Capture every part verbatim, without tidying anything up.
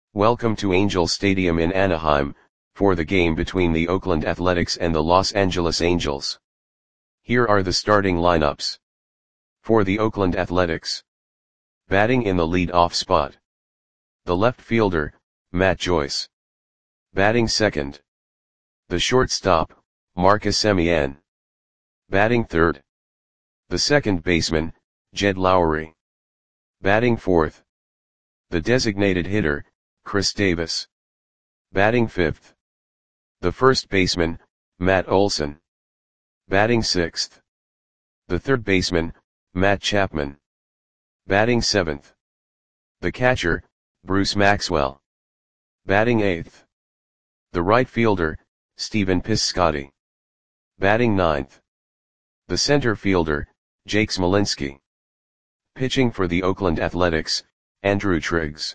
Welcome to Angel Stadium in Anaheim, for the game between the Oakland Athletics and the Los Angeles Angels. Here are the starting lineups. For the Oakland Athletics. Batting in the lead-off spot. The left fielder, Matt Joyce. Batting second. The shortstop, Marcus Semien. Batting third. The second baseman, Jed Lowrie. Batting fourth. The designated hitter, Chris Davis. Batting fifth. The first baseman, Matt Olson. Batting sixth. The third baseman, Matt Chapman. Batting seventh. The catcher, Bruce Maxwell. Batting eighth. The right fielder, Stephen Piscotty. Batting ninth. The center fielder, Jake Smolinski. Pitching for the Oakland Athletics, Andrew Triggs.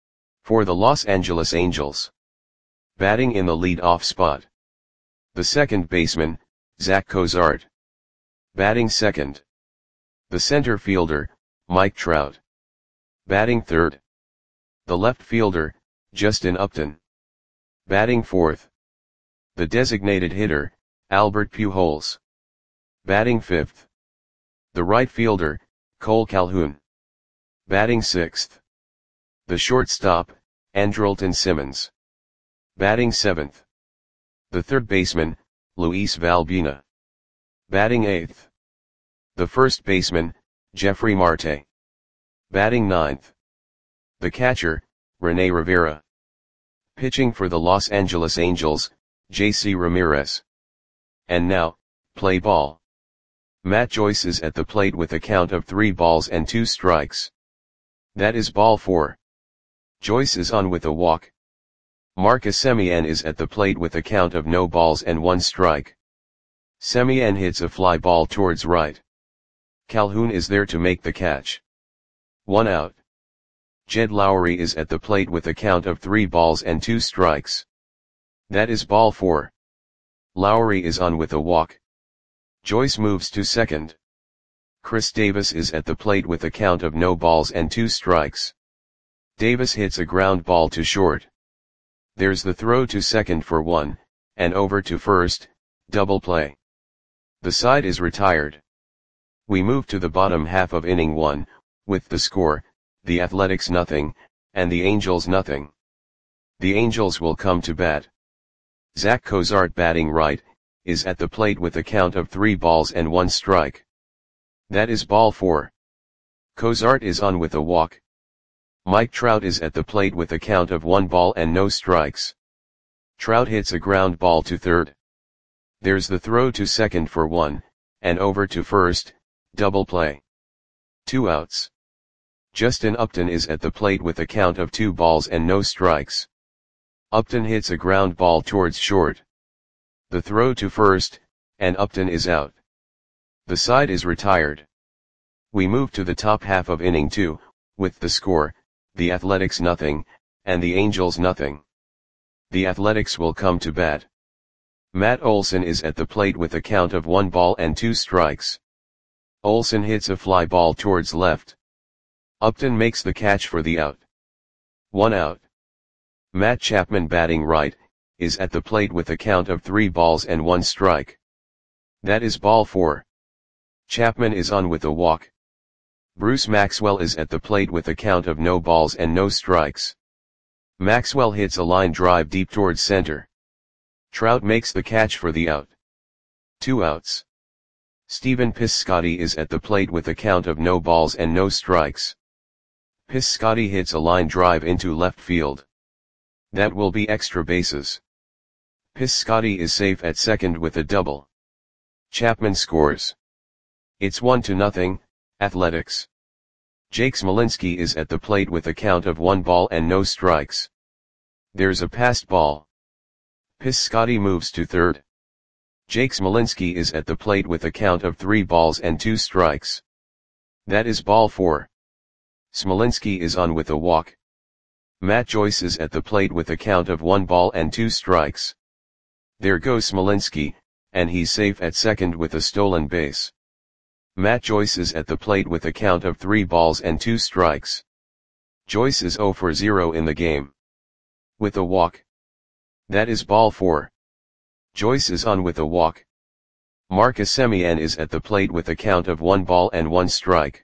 For the Los Angeles Angels. Batting in the lead-off spot. The second baseman, Zach Cozart. Batting second. The center fielder, Mike Trout. Batting third. The left fielder, Justin Upton. Batting fourth. The designated hitter, Albert Pujols. Batting fifth. The right fielder, Cole Calhoun. Batting sixth. The shortstop, Andrelton Simmons. Batting seventh. The third baseman, Luis Valbuena. Batting eighth. The first baseman, Jeffrey Marte. Batting ninth. The catcher, Rene Rivera. Pitching for the Los Angeles Angels, J C Ramirez. And now, play ball. Matt Joyce is at the plate with a count of three balls and two strikes. That is ball four. Joyce is on with a walk. Marcus Semien is at the plate with a count of no balls and one strike. Semien hits a fly ball towards right. Calhoun is there to make the catch. One out. Jed Lowrie is at the plate with a count of three balls and two strikes. That is ball four. Lowrie is on with a walk. Joyce moves to second. Chris Davis is at the plate with a count of no balls and two strikes. Davis hits a ground ball to short. There's the throw to second for one, and over to first, double play. The side is retired. We move to the bottom half of inning one, with the score, the Athletics nothing, and the Angels nothing. The Angels will come to bat. Zach Cozart batting right, is at the plate with a count of three balls and one strike. That is ball four. Cozart is on with a walk. Mike Trout is at the plate with a count of one ball and no strikes. Trout hits a ground ball to third. There's the throw to second for one, and over to first, double play. Two outs. Justin Upton is at the plate with a count of two balls and no strikes. Upton hits a ground ball towards short. The throw to first, and Upton is out. The side is retired. We move to the top half of inning two, with the score, the Athletics nothing, and the Angels nothing. The Athletics will come to bat. Matt Olson is at the plate with a count of one ball and two strikes. Olson hits a fly ball towards left. Upton makes the catch for the out. One out. Matt Chapman batting right, is at the plate with a count of three balls and one strike. That is ball four. Chapman is on with a walk. Bruce Maxwell is at the plate with a count of no balls and no strikes. Maxwell hits a line drive deep towards center. Trout makes the catch for the out. Two outs. Stephen Piscotty is at the plate with a count of no balls and no strikes. Piscotty hits a line drive into left field. That will be extra bases. Piscotty is safe at second with a double. Chapman scores. It's one to nothing, Athletics. Jake Smolinski is at the plate with a count of one ball and no strikes. There's a passed ball. Piscotty moves to third. Jake Smolinski is at the plate with a count of three balls and two strikes. That is ball four. Smolinski is on with a walk. Matt Joyce is at the plate with a count of one ball and two strikes. There goes Smolinski, and he's safe at second with a stolen base. Matt Joyce is at the plate with a count of three balls and two strikes. Joyce is zero for zero in the game. With a walk. That is ball four. Joyce is on with a walk. Marcus Semien is at the plate with a count of one ball and one strike.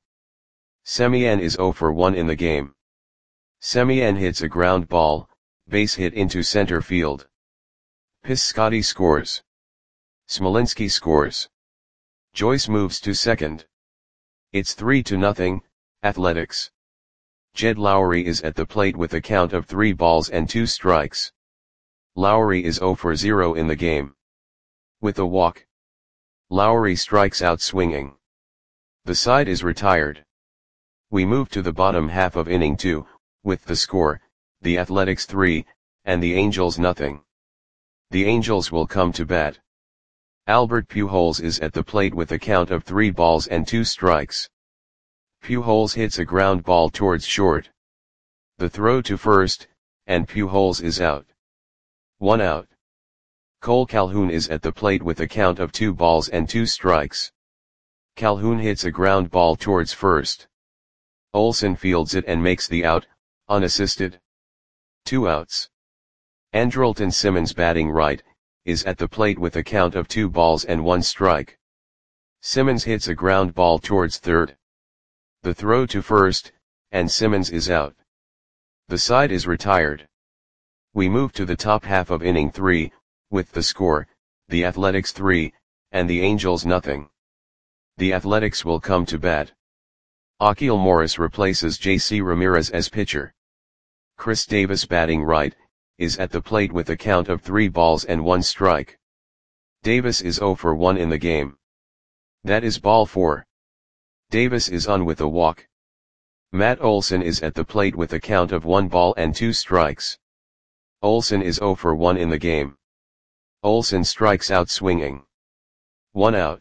Semien is zero for one in the game. Semien hits a ground ball, base hit into center field. Piscotty scores. Smolinski scores. Joyce moves to second. It's three to nothing, Athletics. Jed Lowry is at the plate with a count of three balls and two strikes. Lowry is zero for zero in the game. With a walk. Lowry strikes out swinging. The side is retired. We move to the bottom half of inning two, with the score, the Athletics three, and the Angels nothing. The Angels will come to bat. Albert Pujols is at the plate with a count of three balls and two strikes. Pujols hits a ground ball towards short. The throw to first, and Pujols is out. One out. Cole Calhoun is at the plate with a count of two balls and two strikes. Calhoun hits a ground ball towards first. Olson fields it and makes the out, unassisted. Two outs. Andrelton Simmons, batting right, is at the plate with a count of two balls and one strike. Simmons hits a ground ball towards third. The throw to first, and Simmons is out. The side is retired. We move to the top half of inning three, with the score, the Athletics three, and the Angels nothing. The Athletics will come to bat. Akil Morris replaces J C Ramirez as pitcher. Chris Davis, batting right, is at the plate with a count of three balls and one strike. Davis is zero for one in the game. That is ball four. Davis is on with a walk. Matt Olson is at the plate with a count of one ball and two strikes. Olson is zero for one in the game. Olson strikes out swinging. One out.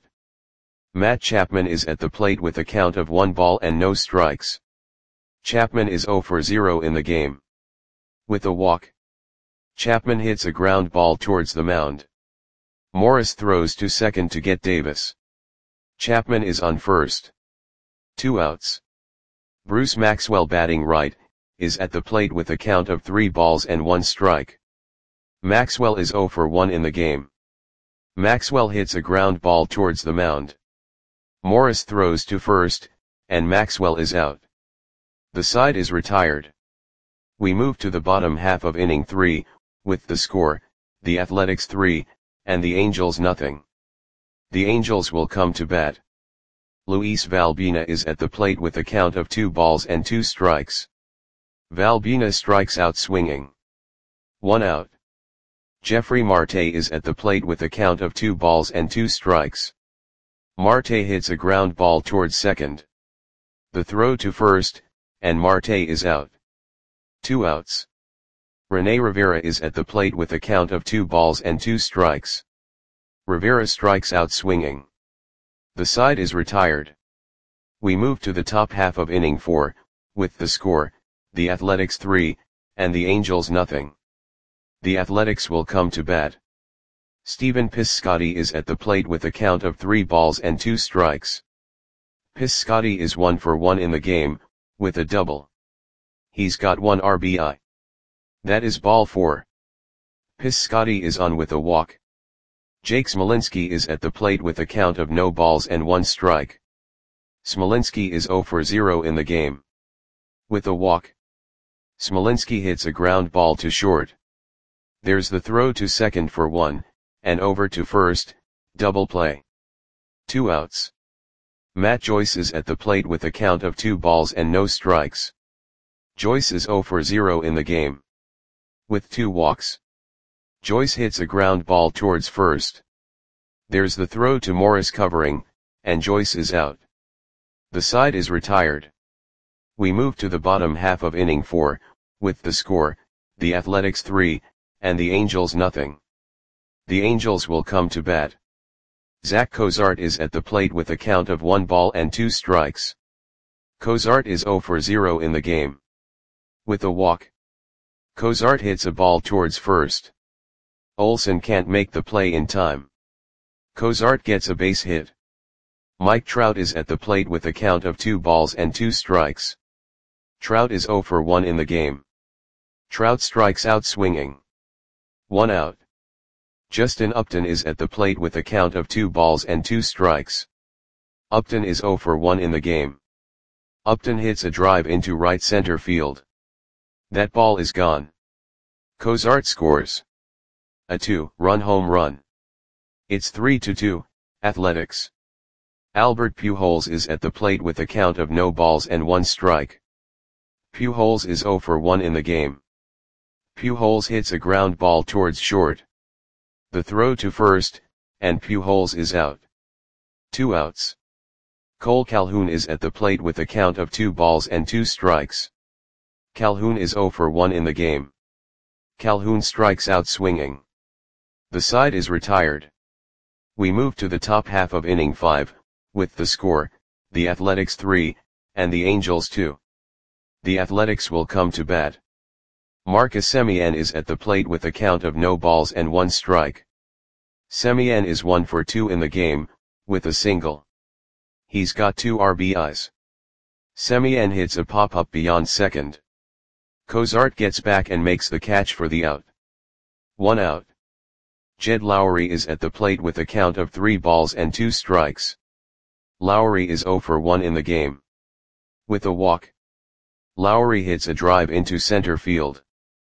Matt Chapman is at the plate with a count of one ball and no strikes. Chapman is zero for zero in the game. With a walk. Chapman hits a ground ball towards the mound. Morris throws to second to get Davis. Chapman is on first. Two outs. Bruce Maxwell, batting right, is at the plate with a count of three balls and one strike. Maxwell is zero for one in the game. Maxwell hits a ground ball towards the mound. Morris throws to first, and Maxwell is out. The side is retired. We move to the bottom half of inning three, with the score, the Athletics three, and the Angels nothing. The Angels will come to bat. Luis Valbina is at the plate with a count of two balls and two strikes. Valbina strikes out swinging. One out. Jeffrey Marte is at the plate with a count of two balls and two strikes. Marte hits a ground ball towards second. The throw to first, and Marte is out. Two outs. Rene Rivera is at the plate with a count of two balls and two strikes. Rivera strikes out swinging. The side is retired. We move to the top half of inning four, with the score, the Athletics three, and the Angels nothing. The Athletics will come to bat. Stephen Piscotty is at the plate with a count of three balls and two strikes. Piscotty is one for one in the game, with a double. He's got one R B I. That is ball four. Piscotty is on with a walk. Jake Smolinski is at the plate with a count of no balls and one strike. Smolinski is zero for zero in the game. With a walk. Smolinski hits a ground ball to short. There's the throw to second for one, and over to first, double play. Two outs. Matt Joyce is at the plate with a count of two balls and no strikes. Joyce is zero for zero in the game. With two walks. Joyce hits a ground ball towards first. There's the throw to Morris covering, and Joyce is out. The side is retired. We move to the bottom half of inning four, with the score, the Athletics three, and the Angels nothing. The Angels will come to bat. Zach Cozart is at the plate with a count of one ball and two strikes. Cozart is zero for zero in the game. With a walk. Cozart hits a ball towards first. Olson can't make the play in time. Cozart gets a base hit. Mike Trout is at the plate with a count of two balls and two strikes. Trout is zero for one in the game. Trout strikes out swinging. One out. Justin Upton is at the plate with a count of two balls and two strikes. Upton is oh for one in the game. Upton hits a drive into right center field. That ball is gone. Cozart scores a two-run home run. It's three to two, Athletics. Albert Pujols is at the plate with a count of no balls and one strike. Pujols is oh for one in the game. Pujols hits a ground ball towards short. The throw to first, and Pujols is out. Two outs. Cole Calhoun is at the plate with a count of two balls and two strikes. Calhoun is oh for one in the game. Calhoun strikes out swinging. The side is retired. We move to the top half of inning five, with the score, the Athletics three, and the Angels two. The Athletics will come to bat. Marcus Semien is at the plate with a count of no balls and one strike. Semien is one for two in the game, with a single. He's got two R B Is. Semien hits a pop-up beyond second. Cozart gets back and makes the catch for the out. One out. Jed Lowrie is at the plate with a count of three balls and two strikes. Lowrie is oh for one in the game. With a walk. Lowrie hits a drive into center field.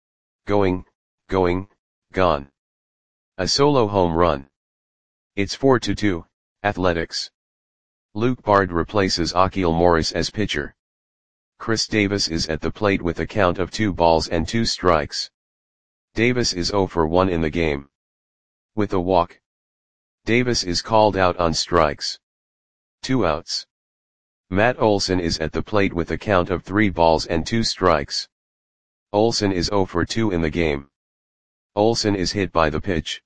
Going, going, gone. A solo home run. It's four to two, Athletics. Luke Bard replaces Akil Morris as pitcher. Chris Davis is at the plate with a count of two balls and two strikes. Davis is oh for one in the game. With a walk. Davis is called out on strikes. Two outs. Matt Olson is at the plate with a count of three balls and two strikes. Olson is oh for two in the game. Olson is hit by the pitch.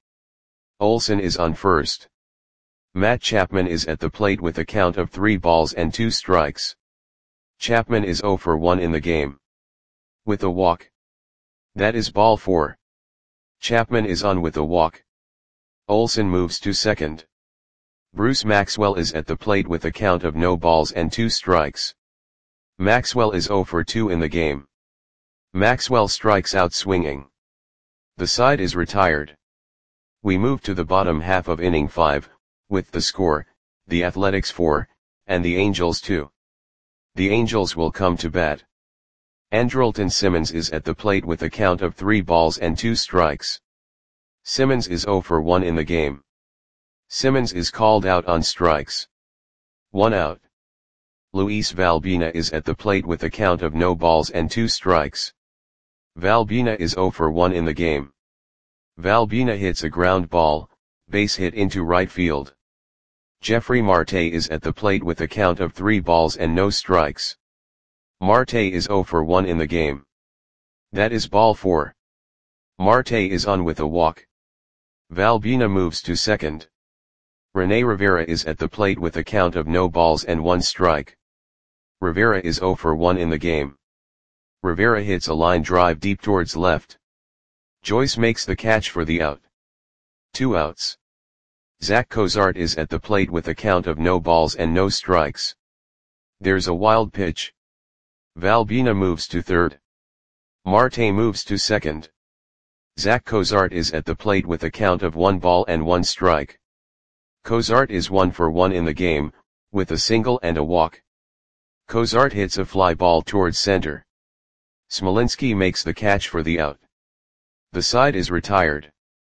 Olson is on first. Matt Chapman is at the plate with a count of three balls and two strikes. Chapman is oh for one in the game. With a walk. That is ball four. Chapman is on with a walk. Olson moves to second. Bruce Maxwell is at the plate with a count of no balls and two strikes. Maxwell is oh for two in the game. Maxwell strikes out swinging. The side is retired. We move to the bottom half of inning five, with the score, the Athletics four, and the Angels two. The Angels will come to bat. Andrelton Simmons is at the plate with a count of three balls and two strikes. Simmons is oh for one in the game. Simmons is called out on strikes. One out. Luis Valbuena is at the plate with a count of no balls and two strikes. Valbuena is oh for one in the game. Valbuena hits a ground ball, base hit into right field. Jeffrey Marte is at the plate with a count of three balls and no strikes. Marte is oh for one in the game. That is ball four. Marte is on with a walk. Valbuena moves to second. Rene Rivera is at the plate with a count of no balls and one strike. Rivera is oh for one in the game. Rivera hits a line drive deep towards left. Joyce makes the catch for the out. Two outs. Zach Cozart is at the plate with a count of no balls and no strikes. There's a wild pitch. Valbuena moves to third. Marte moves to second. Zach Cozart is at the plate with a count of one ball and one strike. Cozart is one for one in the game, with a single and a walk. Cozart hits a fly ball towards center. Smolinski makes the catch for the out. The side is retired.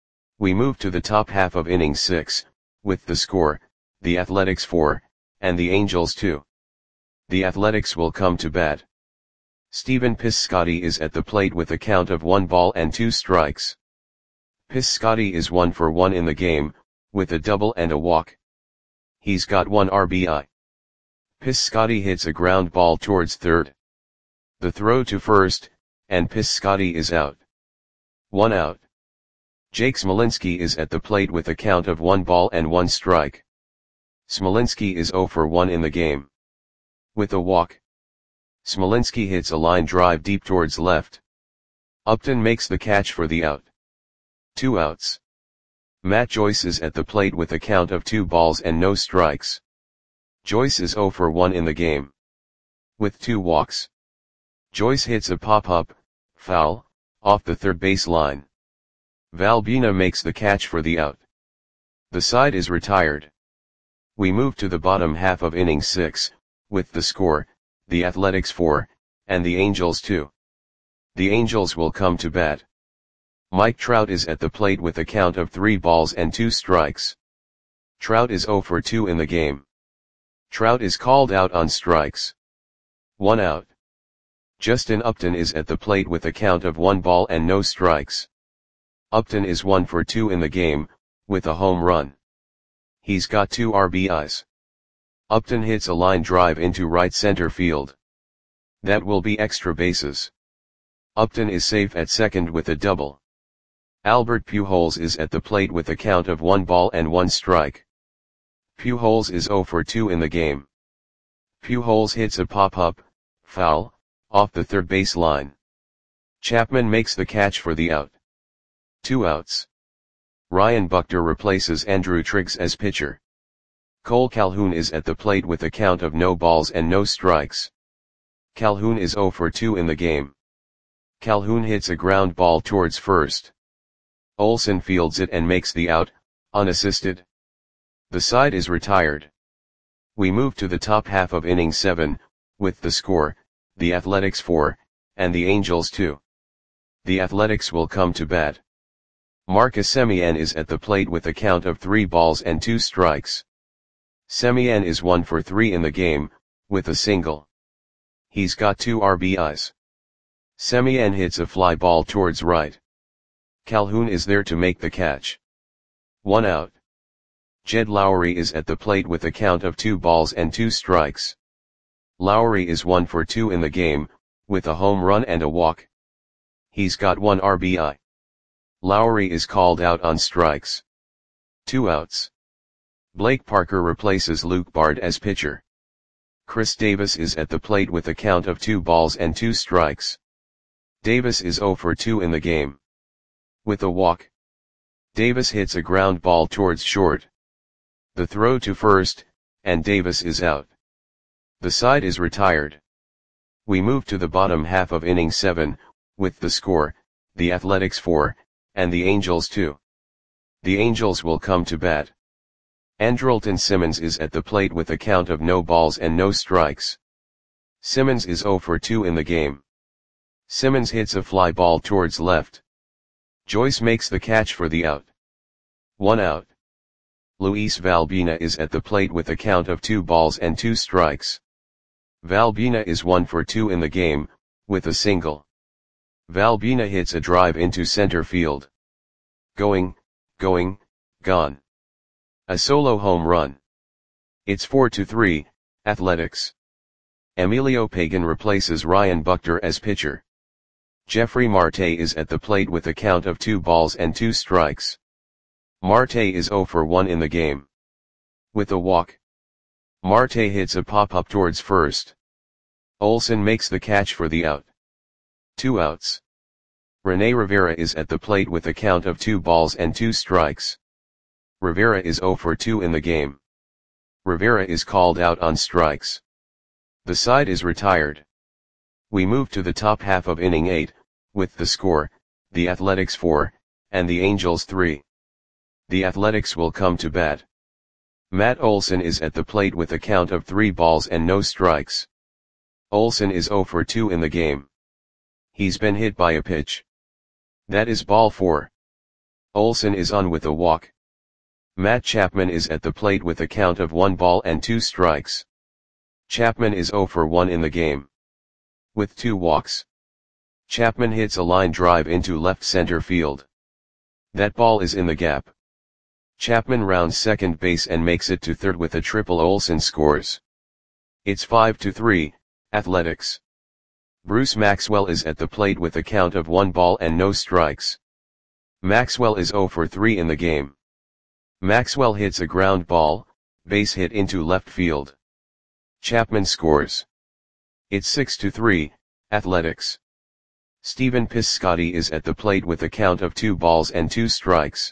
We move to the top half of inning six, with the score, the Athletics four, and the Angels two. The Athletics will come to bat. Stephen Piscotty is at the plate with a count of one ball and two strikes. Piscotty is one for one in the game, with a double and a walk. He's got one R B I. Piscotty hits a ground ball towards third. The throw to first, and Piscotty is out. One out. Jake Smolinski is at the plate with a count of one ball and one strike. Smolinski is oh for one in the game. With a walk. Smolinski hits a line drive deep towards left. Upton makes the catch for the out. Two outs. Matt Joyce is at the plate with a count of two balls and no strikes. Joyce is oh for one in the game. With two walks. Joyce hits a pop-up, foul, off the third base line. Valbuena makes the catch for the out. The side is retired. We move to the bottom half of inning six, with the score, the Athletics four, and the Angels two. The Angels will come to bat. Mike Trout is at the plate with a count of three balls and two strikes. Trout is oh for two in the game. Trout is called out on strikes. One out. Justin Upton is at the plate with a count of one ball and no strikes. Upton is one for two in the game, with a home run. He's got two R B Is. Upton hits a line drive into right center field. That will be extra bases. Upton is safe at second with a double. Albert Pujols is at the plate with a count of one ball and one strike. Pujols is oh for two in the game. Pujols hits a pop-up, foul, off the third base line. Chapman makes the catch for the out. Two outs. Ryan Buchter replaces Andrew Triggs as pitcher. Cole Calhoun is at the plate with a count of no balls and no strikes. Calhoun is oh for two in the game. Calhoun hits a ground ball towards first. Olsen fields it and makes the out, unassisted. The side is retired. We move to the top half of inning seven, with the score, the Athletics four, and the Angels two. The Athletics will come to bat. Marcus Semien is at the plate with a count of three balls and two strikes. Semien is one for three in the game, with a single. He's got two R B Is. Semien hits a fly ball towards right. Calhoun is there to make the catch. One out. Jed Lowry is at the plate with a count of two balls and two strikes. Lowry is one for two in the game, with a home run and a walk. He's got one R B I. Lowry is called out on strikes. Two outs. Blake Parker replaces Luke Bard as pitcher. Chris Davis is at the plate with a count of two balls and two strikes. Davis is oh for two in the game. With a walk. Davis hits a ground ball towards short. The throw to first, and Davis is out. The side is retired. We move to the bottom half of inning seven, with the score, the Athletics four, and the Angels two. The Angels will come to bat. Andrelton Simmons is at the plate with a count of no balls and no strikes. Simmons is oh for two in the game. Simmons hits a fly ball towards left. Joyce makes the catch for the out. One out. Luis Valbuena is at the plate with a count of two balls and two strikes. Valbuena is one for two in the game, with a single. Valbuena hits a drive into center field. Going, going, gone. A solo home run. It's four to three, Athletics. Emilio Pagan replaces Ryan Buchter as pitcher. Jeffrey Marte is at the plate with a count of two balls and two strikes. Marte is oh for one in the game. With a walk. Marte hits a pop-up towards first. Olsen makes the catch for the out. Two outs. Rene Rivera is at the plate with a count of two balls and two strikes. Rivera is oh for two in the game. Rivera is called out on strikes. The side is retired. We move to the top half of inning eight, with the score, the Athletics four, and the Angels three. The Athletics will come to bat. Matt Olson is at the plate with a count of three balls and no strikes. Olson is oh for two in the game. He's been hit by a pitch. That is ball four. Olson is on with a walk. Matt Chapman is at the plate with a count of one ball and two strikes. Chapman is oh for one in the game. With two walks. Chapman hits a line drive into left center field. That ball is in the gap. Chapman rounds second base and makes it to third with a triple. Olsen scores. It's five to three, Athletics. Bruce Maxwell is at the plate with a count of one ball and no strikes. Maxwell is oh for three in the game. Maxwell hits a ground ball, base hit into left field. Chapman scores. It's six to three, Athletics. Stephen Piscotty is at the plate with a count of two balls and two strikes.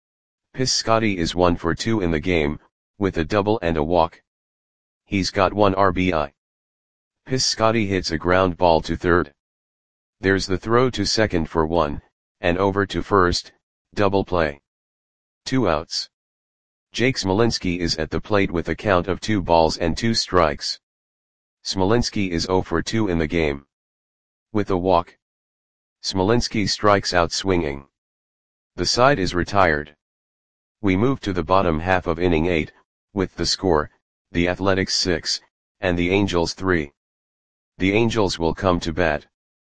Piscotty is one for two in the game, with a double and a walk. He's got one R B I. Piscotty hits a ground ball to third. There's the throw to second for one, and over to first, double play. Two outs. Jake Smolinski is at the plate with a count of two balls and two strikes. Smolinski is oh for two in the game. With a walk. Smolinski strikes out swinging. The side is retired. We move to the bottom half of inning eight, with the score, the Athletics six, and the Angels three. The Angels will come to bat.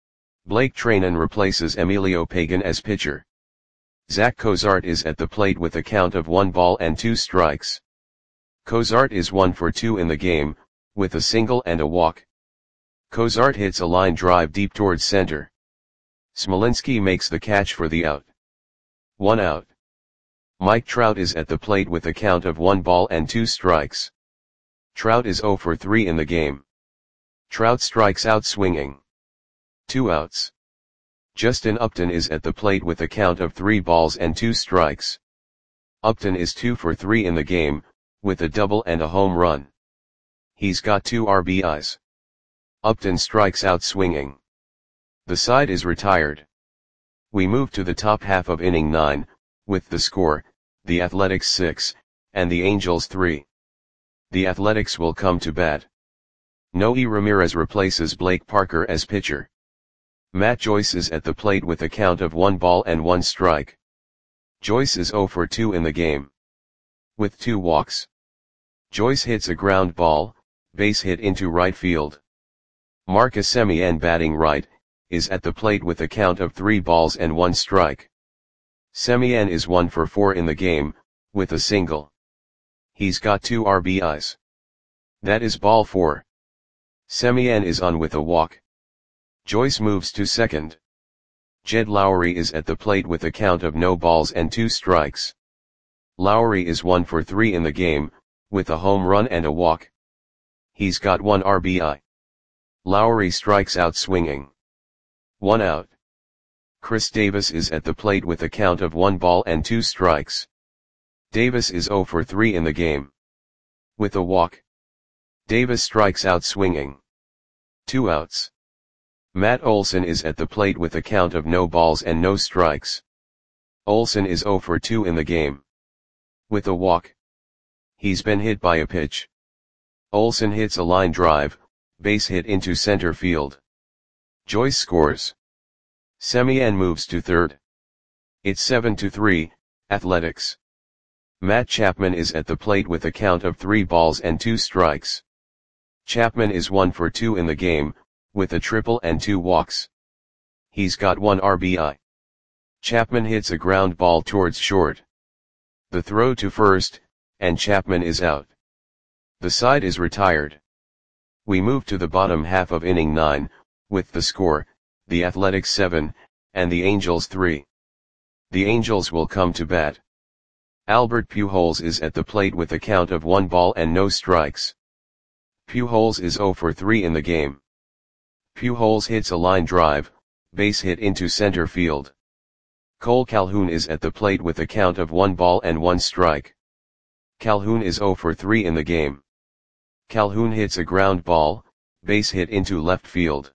Blake Treinen replaces Emilio Pagan as pitcher. Zach Cozart is at the plate with a count of one ball and two strikes. Cozart is one for two in the game, with a single and a walk. Cozart hits a line drive deep towards center. Smolinski makes the catch for the out. One out. Mike Trout is at the plate with a count of one ball and two strikes. Trout is oh for three in the game. Trout strikes out swinging. Two outs. Justin Upton is at the plate with a count of three balls and two strikes. Upton is two for three in the game, with a double and a home run. He's got two R B Is. Upton strikes out swinging. The side is retired. We move to the top half of inning nine, with the score, the Athletics six, and the Angels three. The Athletics will come to bat. Noe Ramirez replaces Blake Parker as pitcher. Matt Joyce is at the plate with a count of one ball and one strike. Joyce is oh for two in the game. With two walks. Joyce hits a ground ball, base hit into right field. Marcus Semien, batting right, is at the plate with a count of three balls and one strike. Semien is one for four in the game, with a single. He's got two R B Is. That is ball four. Semien is on with a walk. Joyce moves to second. Jed Lowry is at the plate with a count of no balls and two strikes. Lowry is one for three in the game, with a home run and a walk. He's got one R B I. Lowry strikes out swinging. One out. Chris Davis is at the plate with a count of one ball and two strikes. Davis is oh for three in the game. With a walk. Davis strikes out swinging. Two outs. Matt Olson is at the plate with a count of no balls and no strikes. Olson is oh for two in the game. With a walk. He's been hit by a pitch. Olson hits a line drive, base hit into center field. Joyce scores. Semien moves to third. It's seven to three, Athletics. Matt Chapman is at the plate with a count of three balls and two strikes. Chapman is one for two in the game, with a triple and two walks. He's got one R B I. Chapman hits a ground ball towards short. The throw to first, and Chapman is out. The side is retired. We move to the bottom half of inning nine, with the score, the Athletics seven, and the Angels three. The Angels will come to bat. Albert Pujols is at the plate with a count of one ball and no strikes. Pujols is oh for three in the game. Pujols hits a line drive, base hit into center field. Cole Calhoun is at the plate with a count of one ball and one strike. Calhoun is oh for three in the game. Calhoun hits a ground ball, base hit into left field.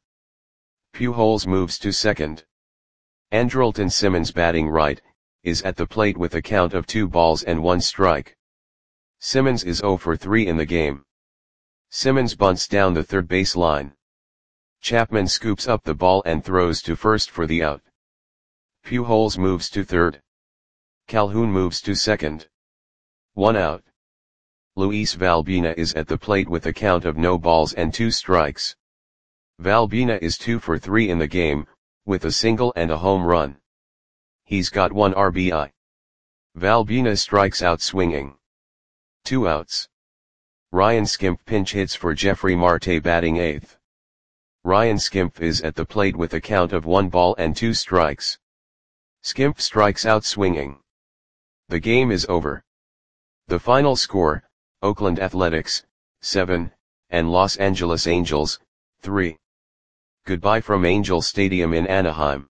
Pujols moves to second. Andrelton Simmons, batting right, is at the plate with a count of two balls and one strike. Simmons is oh for three in the game. Simmons bunts down the third base line. Chapman scoops up the ball and throws to first for the out. Pujols moves to third. Calhoun moves to second. One out. Luis Valbina is at the plate with a count of no balls and two strikes. Valbina is two for three in the game, with a single and a home run. He's got one R B I. Valbina strikes out swinging. Two outs. Ryan Skimpf pinch hits for Jeffrey Marte, batting eighth. Ryan Skimpf is at the plate with a count of one ball and two strikes. Skimpf strikes out swinging. The game is over. The final score, Oakland Athletics, seven, and Los Angeles Angels, three. Goodbye from Angel Stadium in Anaheim.